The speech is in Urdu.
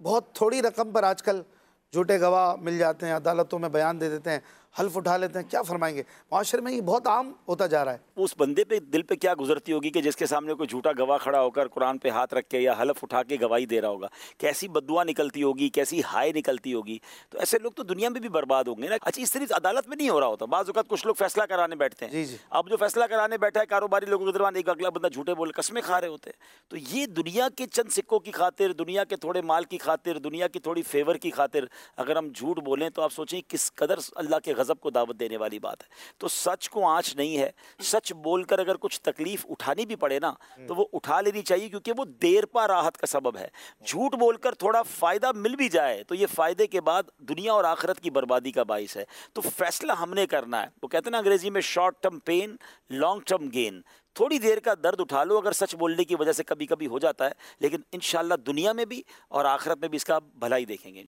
بہت تھوڑی رقم پر آج کل جھوٹے گواہ مل جاتے ہیں، عدالتوں میں بیان دے دیتے ہیں، حلف اٹھا لیتے ہیں. کیا فرمائیں گے؟ معاشرے میں یہ بہت عام ہوتا جا رہا ہے. اس بندے پہ دل پہ کیا گزرتی ہوگی کہ جس کے سامنے کوئی جھوٹا گواہ کھڑا ہو کر قرآن پہ ہاتھ رکھ کے یا حلف اٹھا کے گواہی دے رہا ہوگا، کیسی بددعا نکلتی ہوگی، کیسی ہائے نکلتی ہوگی. تو ایسے لوگ تو دنیا میں بھی برباد ہوں گے نا. اچھا، اس صرف عدالت میں نہیں ہو رہا ہوتا، بعض اوقات کچھ لوگ فیصلہ کرانے بیٹھتے ہیں. جی جی. اب جو فیصلہ کرانے بیٹھا ہے کاروباری لوگوں کے درمیان، ایک اگلا بندہ جھوٹے بول قسمیں کھا رہے ہوتے ہیں. تو یہ دنیا کے چند سکوں کی خاطر، دنیا کے تھوڑے مال کی خاطر، دنیا کی تھوڑی فیور کی خاطر اگر ہم جھوٹ بولیں تو آپ سوچیں کس قدر اللہ کے غضب کو دعوت دینے والی بات ہے. تو سچ کو آنچ نہیں ہے. سچ بول کر اگر کچھ تکلیف اٹھانی بھی پڑے نا تو وہ اٹھا لینی چاہیے، کیونکہ وہ دیر پا راحت کا سبب ہے. جھوٹ بول کر تھوڑا فائدہ مل بھی جائے تو یہ فائدے کے بعد دنیا اور آخرت کی بربادی کا باعث ہے. تو فیصلہ ہم نے کرنا ہے. وہ کہتے ہیں نا انگریزی میں short term pain long term gain. تھوڑی دیر کا درد اٹھا لو، اگر سچ بولنے کی وجہ سے کبھی کبھی ہو جاتا ہے، لیکن انشاءاللہ دنیا میں بھی اور آخرت میں بھی اس کا بھلائی دیکھیں گے.